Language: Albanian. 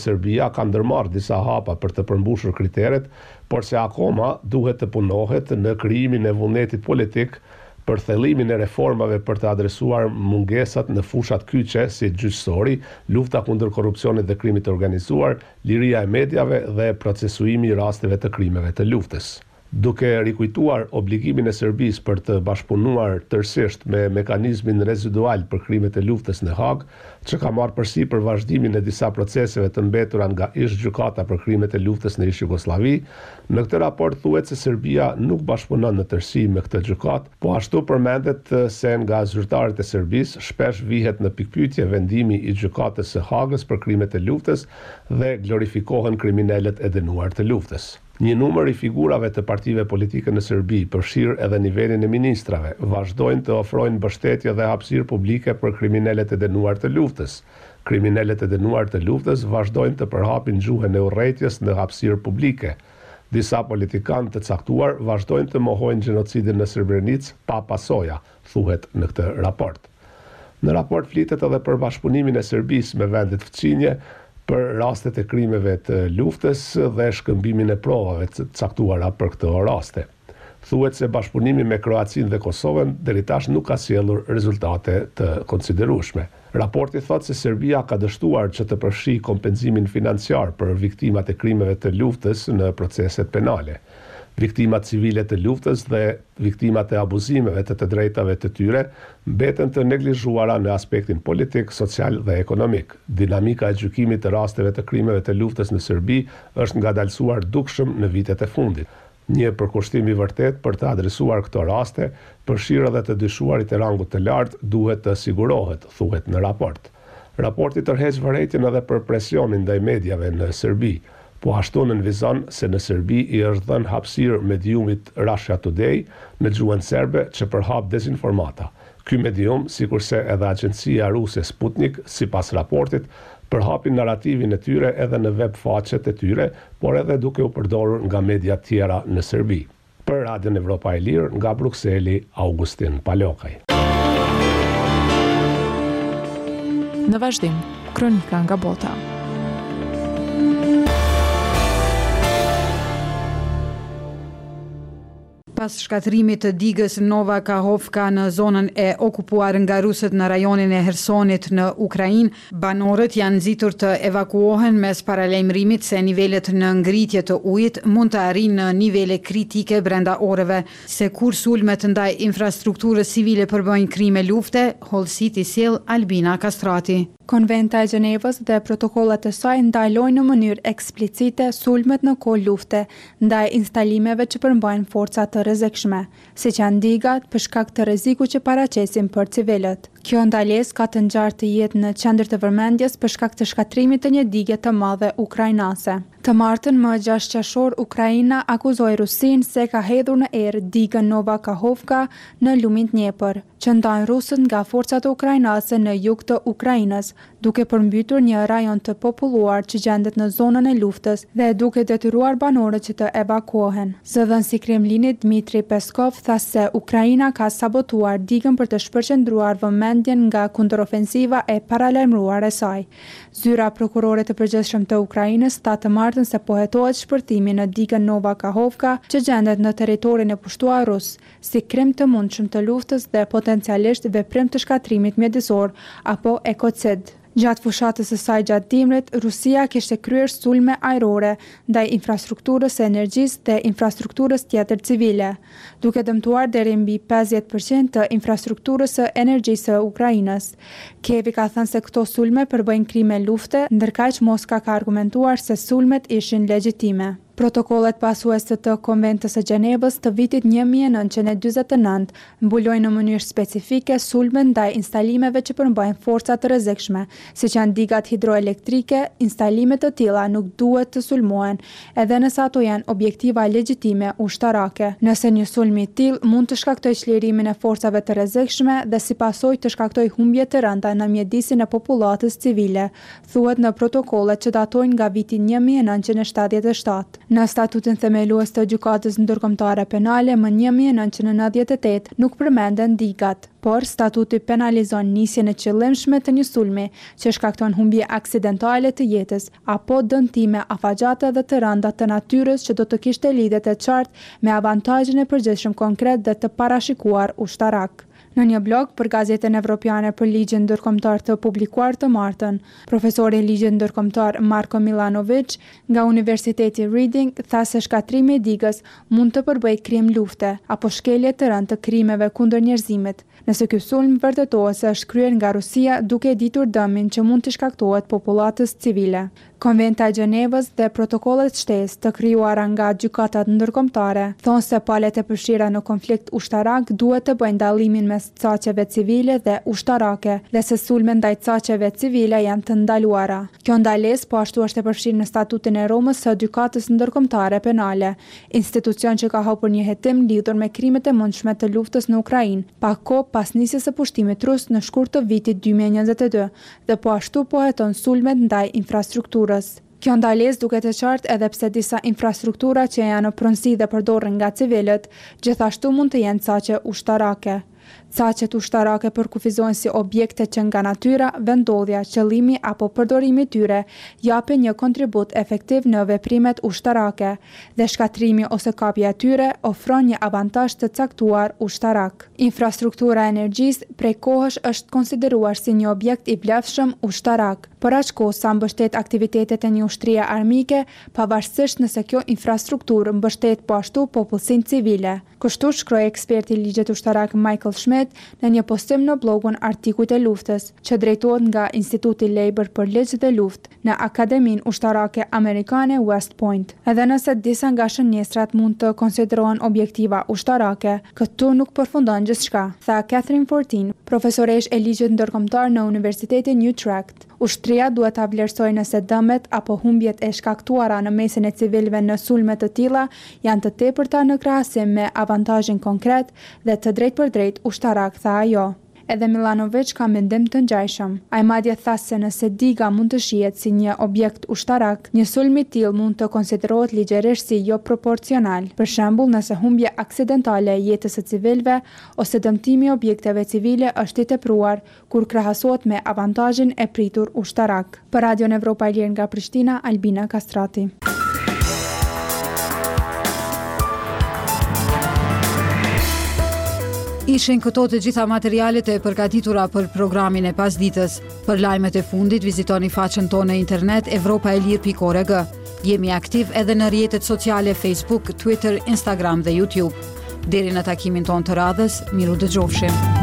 Serbia ka ndërmarrë disa hapa për të përmbushur kriteret, por se akoma duhet të punohet në krijimin e vullnetit politik për thellimin e reformave për të adresuar mungesat në fushat kyçe si gjyqësori, lufta kundër korrupsionit dhe krimit të organizuar, liria e mediave dhe procesuimi i rasteve të krimeve të luftës. Duke rikujtuar obligimin e Serbisë për të bashkëpunuar tërësisht me mekanizmin rezidual për krimet e luftës në Hag, që ka marrë përsipër vazhdimin e disa proceseve të mbetura nga ish-gjykata për krimet e luftës në ish-Jugosllavi, në këtë raport thuhet se Serbia nuk bashkëpunon në tërësi me këtë gjykatë, po ashtu përmendet se nga zyrtarët e Serbisë shpesh vihet në pikpyetje vendimi i gjykatës së Hagës për krimet e luftës dhe glorifikohen kriminalët e dënuar të luftës. Një numër i figurave të partive politike në Serbi, përfshirë edhe nivelin e ministrave, vazhdojnë të ofrojnë mbështetje dhe hapësirë publike për kriminalet e dënuar të luftës. Kriminalet e dënuar të luftës vazhdojnë të përhapin gjuhën e urrëties në hapësirë publike. Disa politikanë të caktuar vazhdojnë të mohojnë gjenocidin në Srebrenicë pa pasoja, thuhet në këtë raport. Në raport flitet edhe për bashkëpunimin e Serbisë me vendet fëmijë për rastet e krimeve të luftës dhe shkëmbimin e provave të caktuara për këto raste. Thuhet se bashkëpunimi me Kroacinë dhe Kosovën deri tash nuk ka sjellur rezultate të konsiderueshme. Raporti thotë se Serbia ka dështuar që të përfshijë kompensimin financiar për viktimat e krimeve të luftës në proceset penale. Viktimat civile të luftës dhe viktimat e abuzimeve të drejtave të tyre mbeten të neglizhuara në aspektin politik, social dhe ekonomik. Dinamika e gjykimit të rasteve të krimeve të luftës në Serbi është ngadalësuar dukshëm në vitet e fundit. Një përkushtim i vërtet për të adresuar këto raste, përfshirë edhe të dyshuarit e rangut të lartë, duhet të sigurohet, thuhet në raport. Raporti tërheq vërejtjen edhe për presionin ndaj mediave në Serbi. Po ashtu nënvizon se në Serbi i është dhënë hapësirë mediumit Russia Today në gjuhën serbe që përhap dezinformata. Ky medium, sikurse edhe agjencia ruse Sputnik, sipas raportit, përhapin narrativin e tyre edhe në web faqet e tyre, por edhe duke u përdorur nga media tjera në Serbi. Për Radion Evropa e Lirë, nga Brukseli, Augustin Palokaj. Në vazhdim, kronika nga bota. Pas shkatërimit të digës Nova Kakhovka në zonën e okupuar nga rusët në rajonin e Hersonit në Ukrainë, banorët janë nxitur të evakuohen mes paralajmërimit se nivelet në ngritje të ujit mund të arrijnë në nivele kritike brenda orëve. Se kur sulmet ndaj infrastrukturës civile përbëjnë krime lufte, hollësit i sjell Albina Kastrati. Konventa e Gjenevës dhe protokollat e saj ndalojnë në mënyrë eksplicite sulmet në kohë lufte ndaj instalimeve që përmbajnë forca të rrezikshme, siç janë digat për shkak të rrezikut që paraqesin për civilët. Kjo ndalesë ka të ngjarë të jetë në qendër të vëmendjes për shkak të shkatrimit të një dige të madhe ukrainase. Të martën më 6 qershor, Ukraina akuzoi Rusinë se ka hedhur në erë digën Nova Kakhovka në lumin Dnepër, që ndajnë rusët nga forcat ukrainase në jug të Ukrainës, duke përmbytur një rajon të populluar që gjendet në zonën e luftës dhe duke detyruar banorët që të evakuohen. Zëdhënësi i Kremlinit Dmitri Peskov tha se Ukraina ka sabotuar digën për të shpërqendruar vëmendjen nga kundërofensiva e paralajmëruar e saj. Zyra prokurore të përgjithshëm të Ukrainës tha të martën se po hetohet shpërtimi në digën Nova Kakhovka që gjendet në territorin e pushtuar rus, si krim të mundshëm të luftës dhe potencialisht veprim të shkatrimit mjedisor apo ekocid. Gjatë fushatës së saj gjatë dimrit, Rusia kishte kryer sulme ajrore ndaj infrastrukturës së energjisë dhe infrastrukturës tjetër civile, duke dëmtuar deri mbi 50% të infrastrukturës së energjisë së Ukrainës. Kievi ka thënë se këto sulme përbëjnë krime lufte, ndërkaq Moska ka argumentuar se sulmet ishin legjitime. Protokollet pasuese të Konventës së Gjenevës të vitit 1949 mbulojnë në mënyrë specifike sulme ndaj instalimeve që përmbajnë forca të rrezikshme, siç janë digat hidroelektrike. Instalime të tilla nuk duhet të sulmohen, edhe nëse ato janë objektiva legjitime ushtarake. Nëse një sulm i tillë mund të shkaktojë çlirimin e forcave të rrezikshme dhe si pasojë të shkaktojë humbje të rënda në mjedisin e popullatës civile, thuhet në protokollet që datojnë nga viti 1977. Në statutin themelues të Gjykatës Ndërkombëtare Penale më 1998 nuk përmenden digat, por statuti penalizon nisjen e qëllimshme të një sulmi që shkakton humbje aksidentale të jetës apo dëmtime afagjate dhe të rënda të natyrës që do të kishte lidhje të qartë me avantazhin e përgjithshëm konkret dhe të parashikuar ushtarak. Në një blog për Gazetën Evropiane për Ligjin Ndërkombëtar të publikuar të martën, profesori i ligjit ndërkombëtar Marko Milanovic nga Universiteti Reading tha se shkatrimi i digës mund të përbëjë krim lufte apo shkelje të rënd të krimeve kundër njerëzimit, nëse ky sulm vërtetohet se është kryer nga Rusia duke ditur dëmin që mund të shkaktohet popullatës civile. Konventa e Gjenevës dhe protokollet shtesë të krijuara nga gjykatat ndërkombëtare thonë se palët e përfshira në konflikt ushtarak duhet të bëjnë dallimin mes caqeve civile dhe ushtarake dhe se sulmet ndaj caqeve civile janë të ndaluara. Kjo ndalesë po ashtu është e përfshirë në statutin e Romës së Gjykatës Ndërkombëtare Penale, institucion që ka hapur një hetim lidhur me krimet e mundshme të luftës në Ukrainë, pak kohë pas nisjes së pushtimit rus në shkurt të vitit 2022 dhe po ashtu po heton sulmet ndaj infrastrukturës. Kjo ndalesë duket e qartë edhe pse disa infrastruktura që janë në pronësi dhe përdoren nga civilët, gjithashtu mund të jenë caqe ushtarake. Caqet ushtarake përkufizojnë si objekte që nga natyra, vendodhja, qëllimi apo përdorimi tyre japin një kontribut efektiv në veprimet ushtarake dhe shkatrimi ose kapja e tyre ofron një avantazh të caktuar ushtarak. Infrastruktura e energjisë prej kohësh është konsideruar si një objekt i vlefshëm ushtarak, për aq kohë sa mbështet aktivitetet e një ushtrie armike, pavarësisht nëse kjo infrastrukturë mbështet po ashtu popullsinë civile. Kështu shkroi eksperti i ligjit ushtarak Michael Schmidt në një postim në blogun Artikujt e luftës, që drejtohet nga Instituti Labor për Ligj dhe Luftë në Akademinë Ushtarake Amerikane West Point. Edhe nëse disa nga shënjestrat mund të konsiderohen objektiva ushtarake, këtu nuk përfundon gjithçka, tha Catherine Fortin, profesoresh e ligjit ndërkombëtar në Universitetin Utrecht. Ushtria duhet ta vlerësojë nëse dëmet apo humbjet e shkaktuara në mesin e civilëve në sulme të tilla janë të tepërta në krahasim me avantazhin konkret dhe të drejtpërdrejt ushtarak, tha ajo. Edhe Milanovic ka mendim të ngjajshëm. Ai madje tha se nëse diga mund të shihet si një objekt ushtarak, një sulm i tillë mund të konsiderohet ligjërisht si jo proporcional. Për shembull, nëse humbja aksidentale e jetës së civilëve ose dëmtimi i objekteve civile është i tepruar kur krahasohet me avantazhin e pritur ushtarak. Për Radion Evropa e Lirë nga Prishtina, Albina Kastrati. Ishin këto të gjitha materialet e përgatitura për programin e pasditës. Për lajmet e fundit vizitoni faqen tonë në internet europaelir.org. Jemi aktiv edhe në rrjetet sociale Facebook, Twitter, Instagram dhe YouTube. Deri në takimin tonë të radhës, miru dëgjofshim.